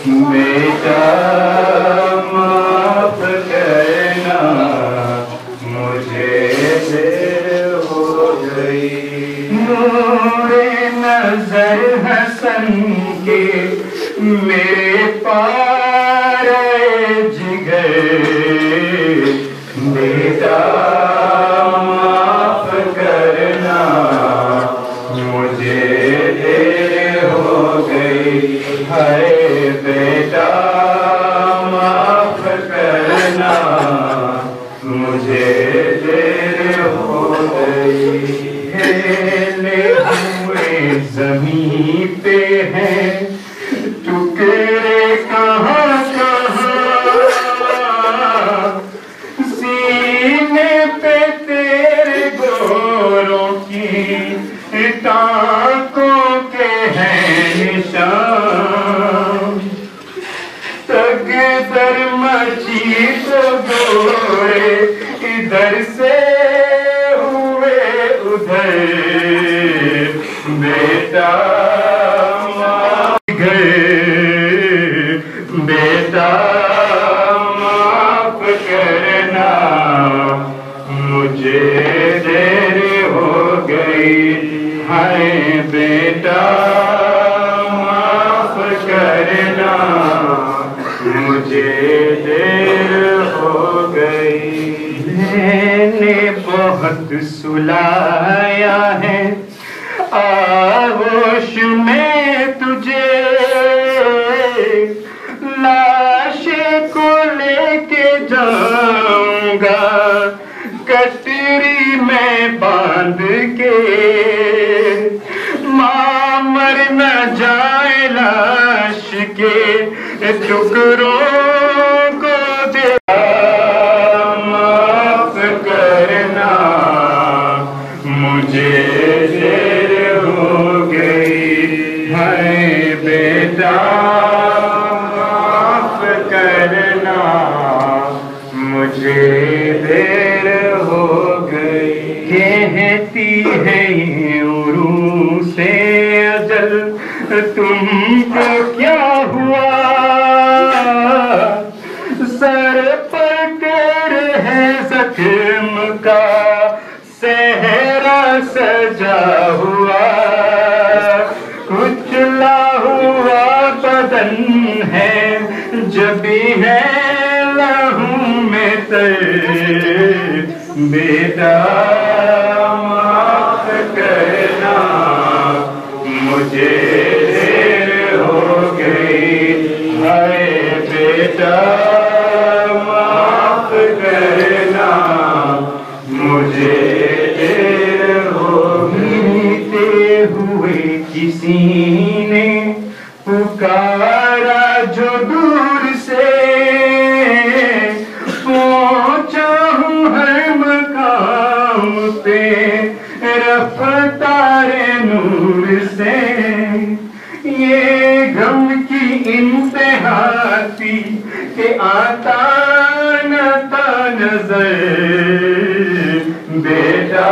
बेटा माफ करना, मुझे देर हो गई। नूरे नजर हसन के मेरे पार जिगर, बेटा माफ करना, मुझे देर हो गई। हाय बेटा माफ करना, मुझे देर हो गई। हेले हुए ज़मीं पे हैं टुकड़े कहाँ कहाँ, सीने पे तेरे गोरों की टाँकों के हैं निशान। तगदर मची तो गोरे इधर से हुए उधर, बेटा बेटा माफ करना, मुझे देर हो गई। हाय बेटा माफ करना, मुझे देर हो गई। मैंने बहुत सुलाया है आगोश में तुझे, लाशे को लेके जाऊंगा कटरी में बांध के, मां मर न जाए लाश के टुकड़ों को दे। माफ करना, मुझे देर हो गई। हाय बेटा माफ करना, मुझे देर हो गई। कहती है उरू से अजल तुमको क्या हुआ, सर पर कर है जख्म का सहरा सजा हुआ, कुचला हुआ बदन है जबी है लहू में तर, बेटा माफ करना, मुझे देर हो गई। हाय बेटा माफ करना, मुझे देर हो गई। मिलते हुए किसी ने पुकारा जो दूर से, पहुंचा हूँ हर मकाम पे रफ्तारे नूर से। ये गम की इंतहा थी कि आता न था नजर, बेटा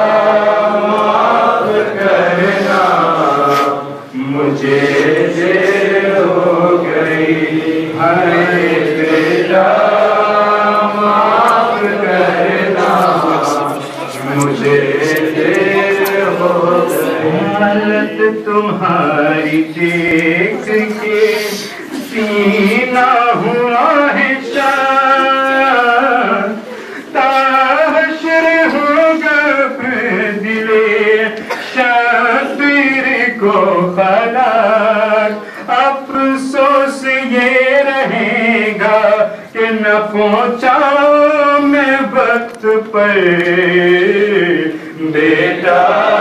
माफ करना, मुझे देर हो गई। हाय बेटा माफ करना, मुझे देर हो गई। हालत तुम्हारी देख के सीना हुआ है शान, ताहशर होगा फिर दिले शातिर को खलाक। अफसोस ये रहेगा कि न पहुंचा मैं वक्त पर, बेटा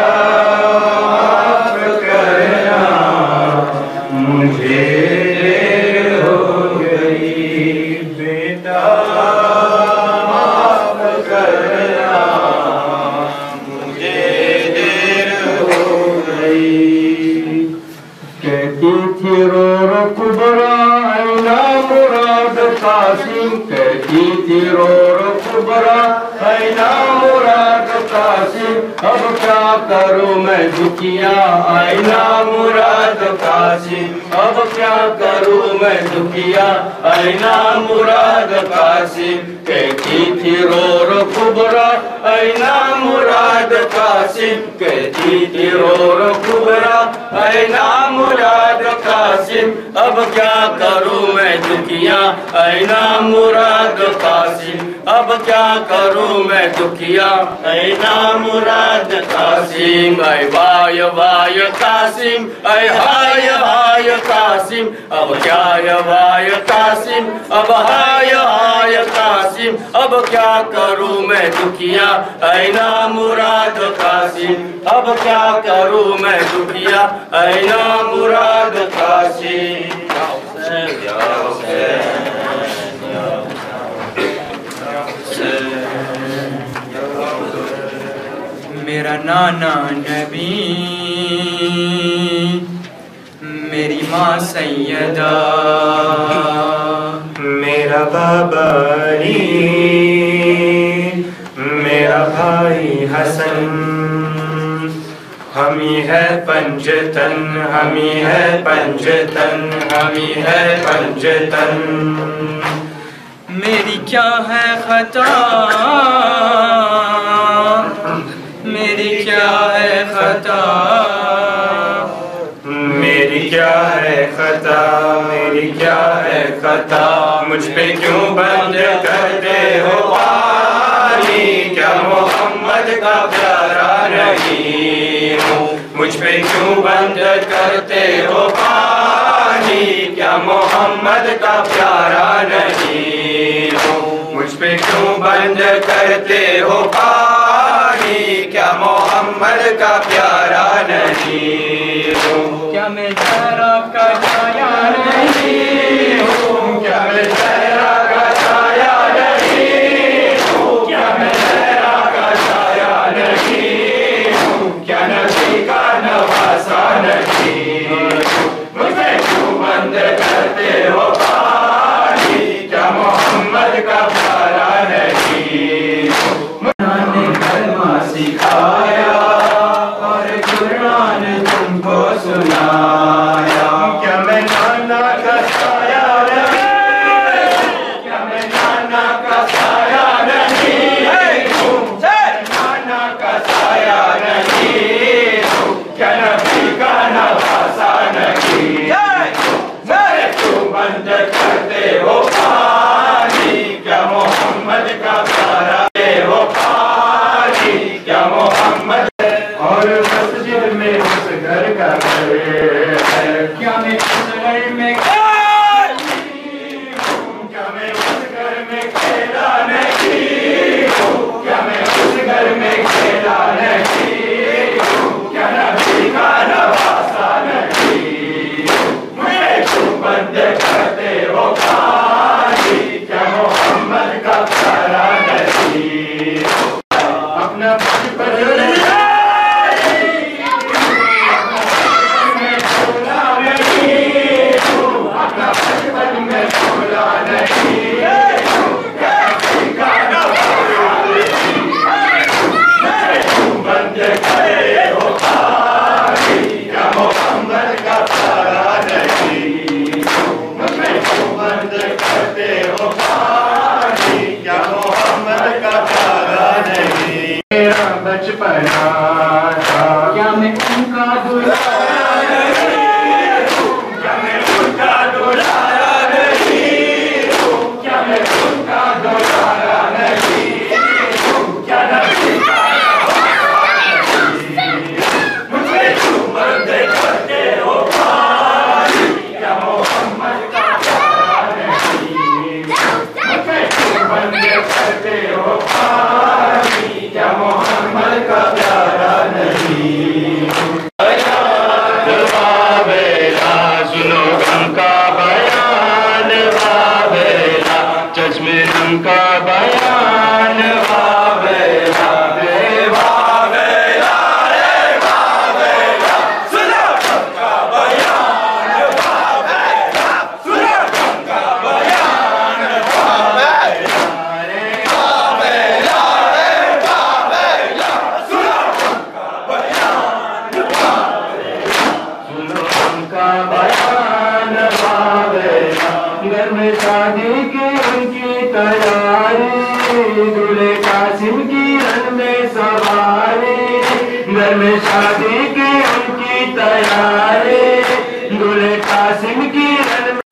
माफ करना, मुझे देर हो गई। बेटा माफ करना, मुझे देर हो गई। कहती थी रो रो कुबरा ऐना मुराद कासिम, कहती थी रो रो कुबरा ऐना मुराद कासिम, अब क्या करूं मैं दुखिया आईना मुराद कासिम, अब क्या करूं मैं दुखिया आईना मुराद कासिम, कहती थी रो कुबरा आईना मुराद कासिम, कहती थी रो कुबरा आईना मुराद कासिम, अब क्या करूं मैं दुखिया आईना मुराद कासिम, अब क्या करूं मैं दुखिया आईना मुराद कासिम, ऐ वाय वाय कासिम, ऐ हाय हाय कासिम, अब क्या वाय कासिम, अब हाय हाय कासिम, अब क्या करूं मैं दुखिया आईना मुराद कासिम, अब क्या करूं मैं दुखिया आईना मुराद कासिम। मेरा नाना नबी, मेरी माँ सैयदा, मेरा बाबा अली, मेरा भाई हसन, हमी है पंजतन, हमी है पंजतन, हमी है पंजतन। मेरी क्या है खता, मेरी क्या है खता, मेरी क्या है खता, मेरी क्या है खता, मुझ पे क्यों बंद करते हो पानी, क्या मोहम्मद का प्यारा नहीं हूँ, मुझ पे क्यों बंद करते हो पानी, क्या मोहम्मद का प्यारा नहीं हूँ, मुझ पे क्यों बंद करते हो पानी, क्या मोहम्मद का प्यारा नहीं हूँ, क्या मैं जरा का छाया नहीं हूँ, क्या मैं सहरा का छाया नहीं हूँ, क्या मैं सहरा का छाया नहीं हूँ, क्या नबी का नवासा नहीं हूँ, मुझे क्यों बंद करते हो पानी, क्या मोहम्मद का प्यारा नहीं हूँ, ने कलमा सिखाया और कुरान तुमको सुनाया, क्या मैं नाना का साया नहीं, क्या मैं नाना का साया नहीं हूँ, नाना का साया नहीं हूँ, क्या नबी का नवासा नहीं, मेरे क्यों बंद करते हो पानी, क्या मोहम्मद का प्यारा हो पानी, क्या मोहम्मद और मस्जिद में उस घर का है, क्या मैं उस घर में क्या मैं उस घर में खेला नहीं हूँ, क्या मैं उस घर में खेला नहीं हूँ, क्या नबी का नवासा नहीं, मुझे क्यों बंद करते हो पानी, क्या मोहम्मद का प्यारा नहीं, अपना बचपन बचपना था, क्या मैं उनका दुलारा नहीं हूँ, क्या मैं उनका दुलारा नहीं हूँ, क्या मैं उनका दुलारा नहीं हूँ, क्या नबी का नवासा नहीं, मुझे क्यों बंद करते हो पानी, क्या मोहम्मद का प्यारा नहीं, मुझे क्यों बंद करते हो पानी, क्या मोहम्मद का प्यारा नहीं, बाबेला सुनो गम का बयान, बाबेला चश्मे नम का बयान, बाबेला रे बाबेला, रे बाबेला सुनो गम का बयान, बाबेला सुनो गम का बयान, बाबेला रे बाबेला, रे बाबेला सुनो घर में शादी की उनकी तैयारी, दूल्हे कासिम की रन में सवारी। घर में शादी की उनकी तैयारी, दूल्हे कासिम की रन में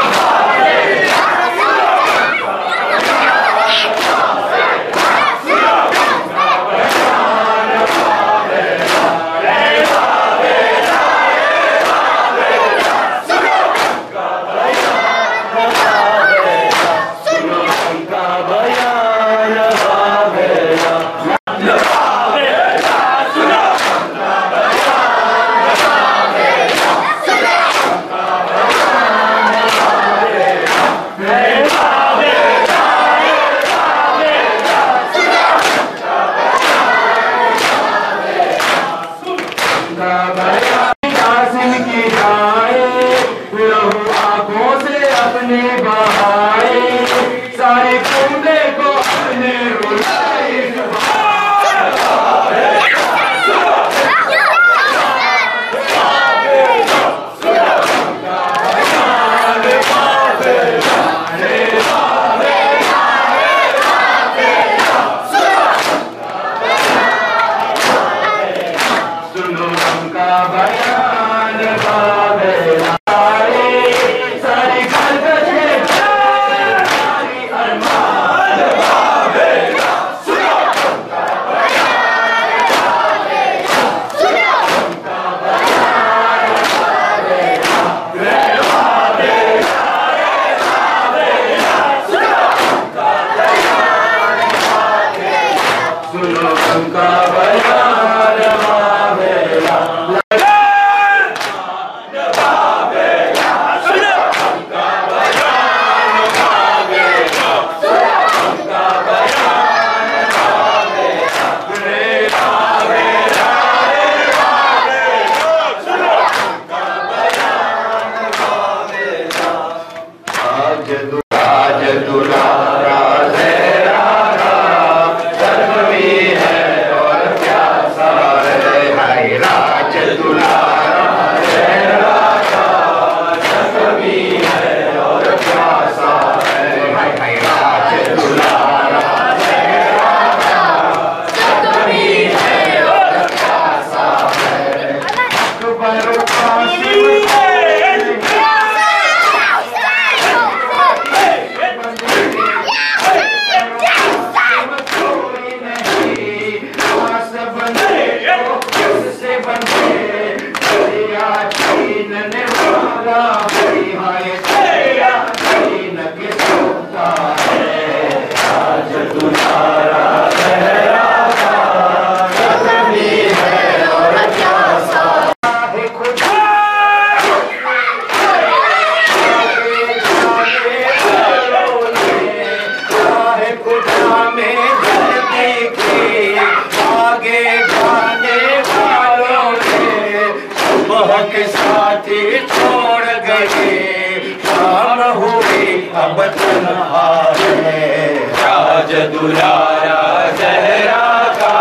राज दुलारा सहरा का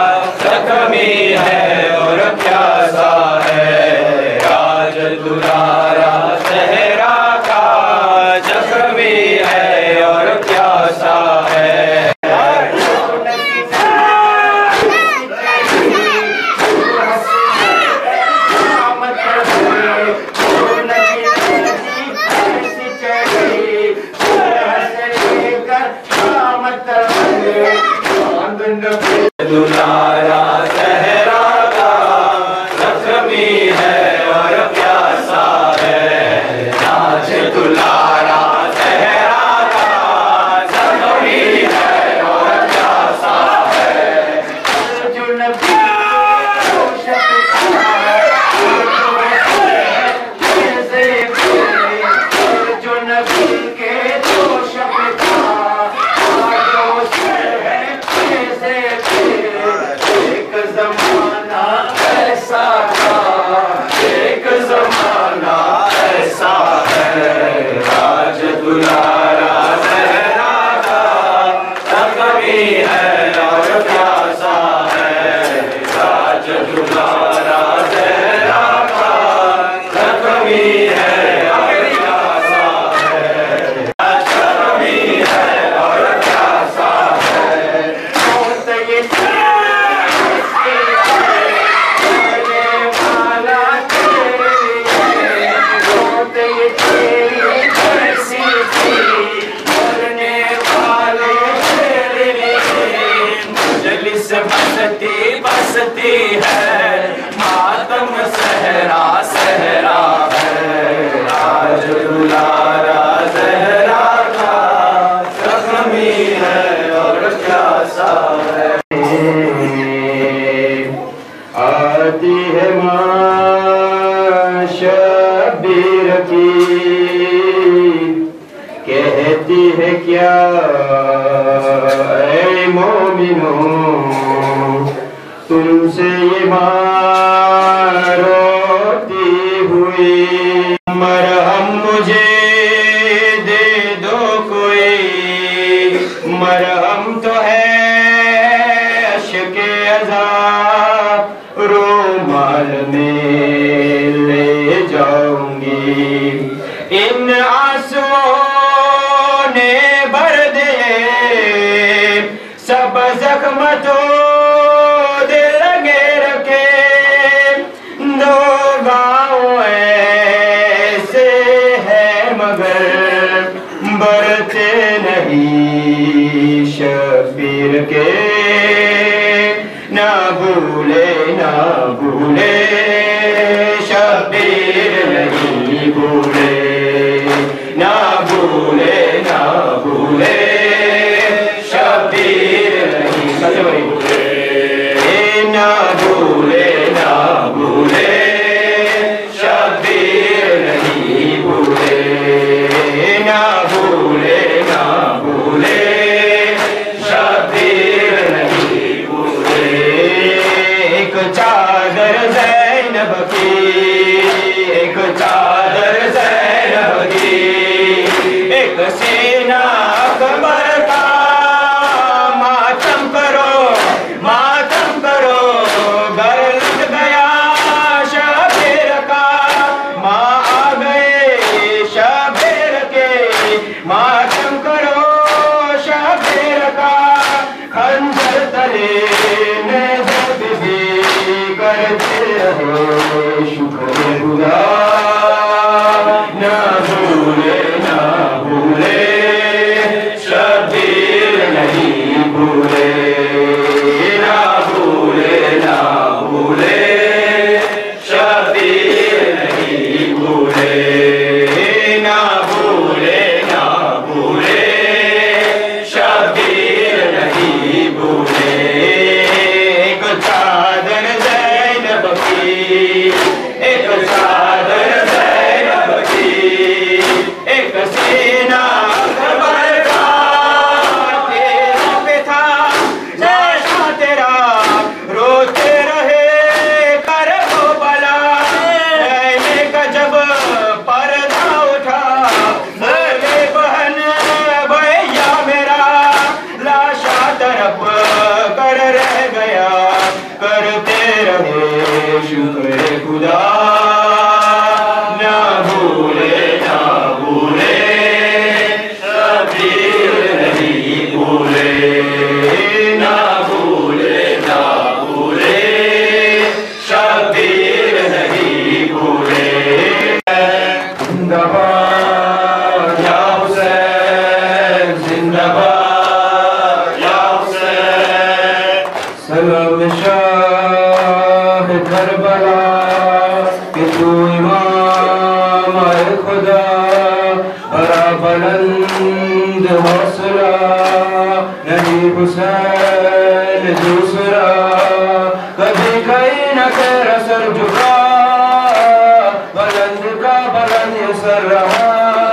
जख्मी है और प्यासा है। राज दुलारा सहरा का जख्मी है और प्यासा है। दुलारा सहरा का जख्मी है और प्यासा है। नाच दुलारा सहरा का जख्मी है और प्यासा है। एक जमाना ऐसा है। होती है क्या ऐ मोमिनों, तुमसे ये बात रोती हुई। मरहम मुझे दे दो कोई, मरहम तो है अश्के अज़ाब, रुमाल में ले जाऊंगी। इन आंसुओं ने भर दिए सब जख्म, तो दिल लगे रखे। दो गाँव ऐसे है मगर बरते नहीं शबीर के। ना भूले ना भूले शबीर नहीं भूले, ना भूले ना भूले शबीर नहीं भूले, ना भूले ना भूले शबीर नहीं भूले, ना भूले ना भूले शबीर नहीं भूले। एक चादर ज़ैनब की, एक चादर ज़ैनब की, एक सीना अकबर का। मातम करो मातम करो, घर लग गया शबीर का। माँ आ गए शबीर के, मातम करो शबीर का। खंजर तले में जब भी करते रहो शुक्र खुदा। ना भूले ना भूले शबीर नहीं भूले, ना भूले ना भूले शबीर नहीं भूले, ना भूले ना भूले शबीर नहीं भूले। एक चादर ज़ैनब की, एक चादर ज़ैनब की, एक सीना अकबर का। तेरा पे था जैसा तेरा, रोते रहे कर वो बला। रहने का जब पर्दा उठा, बोले बहन भैया मेरा, लाशा तरफ कर रह गया। करते रहे शुक्र खुदा। ना भूले ना भूले शबीर नहीं भूले, ना भूले ना भूले शबीर नहीं भूले। जिंदाबाद या हुसैन, जिंदाबाद या हुसैन। सलाम शाह करबला कि तू इमाम है खुदा, बड़ा बुलंद हौसला नहीं हुसैन दूसरा। कभी कहीं न तेरा सर झुका, बुलंद का बुलंद सर रहा।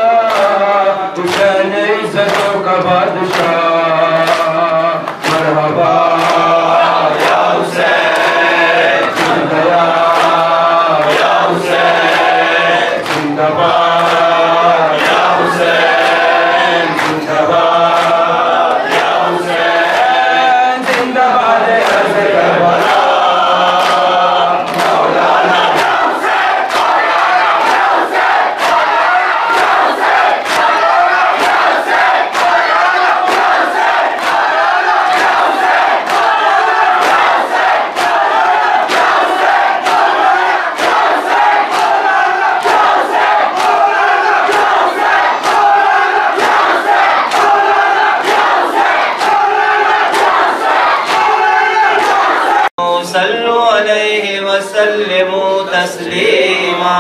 हुसैन इज्जतों का बादशाह, मरहबा या हुसैन, जिंदा या हुसैन, जिंदाबाद या हुसैन, जिंदाबाद या हुसैन, जिंदाबाद है करबला। मौलाना या हुसैन, मौलाना या हुसैन, मौलाना या हुसैन, मौलाना या हुसैन, मौलाना या हुसैन, मौलाना या हुसैन, मौलाना या हुसैन, मौलाना या हुसैन, मौलाना या हुसैन, मौलाना या हुसैन, मौलाना या हुसैन, मौलाना या हुसैन, मौलाना या हुसैन, मौलाना या हुसैन। सल्लु अलैहि वसल्लिमु Taslima.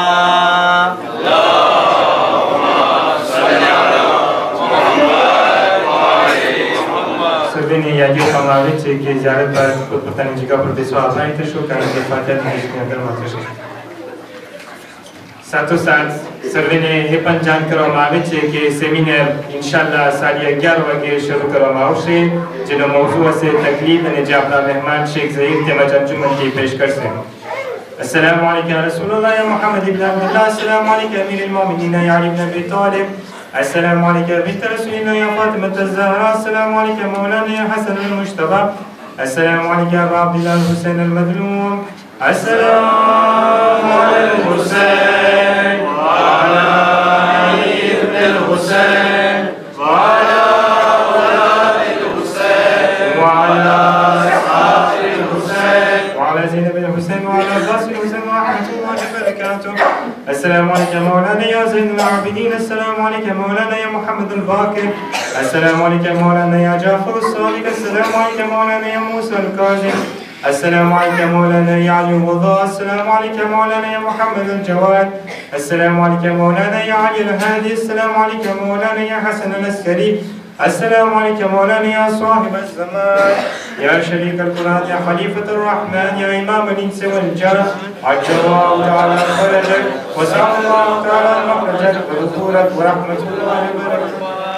Sărbenie Iagiu Hamavice, che ziară pe puternică profesoară, înainte și o care de față din Israel, Sato Sat सर्वेने हे पण जान કરવામાં આવે છે કે સેમિનાર ઇન્શાઅલ્લાહ સાડી 11 વાગે શરૂ કરવામાં આવશે જેનો મોઝૂ હશે તકલીફ અને જે આપણા મહેમાન શેખ ઝહીર તેમજ અંજુમનથી પેશ કરશે. السلام عليك يا رسول الله يا محمد بن عبد الله. السلام عليك يا امير المؤمنين يا علي بن ابي طالب. السلام عليك يا بنت رسول الله يا فاطمه الزهراء. السلام عليك يا مولانا يا حسن المجتبى. السلام عليك يا ابا عبد الله الحسين المظلوم. السلام على الحسين وعلى علي بن الحسين وعلى اولاد الحسين وعلى اصحاب الحسين وعلى زينب الحسين وعلى عباس الحسين ورحمه الله وبركاته. السلام عليك يا مولانا يا زين العابدين. السلام عليك يا مولانا يا محمد الباقر. السلام عليك يا مولانا يا جعفر الصادق. السلام عليك يا مولانا يا موسى الكاظم. السلام عليك يا مولانا يا علي الوضاء. السلام عليك يا مولانا يا محمد الجواد. السلام عليك يا مولانا يا علي الهادي. السلام عليك يا مولانا يا حسن العسكري. السلام عليك يا مولانا يا صاحب الزمان يا شريك القرآن يا خليفة الرحمن يا إمام الإنس والجن. عجل الله تعالى فرجك وسع الله تعالى مخرجك ودخولك ورحمة الله وبركاته.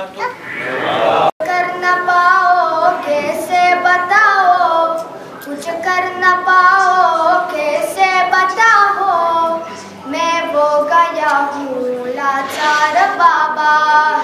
कर न पाओ कैसे बताओ, कुछ कर न पाओ कैसे बताओ, मैं वो गया हूँ लाचार बाबा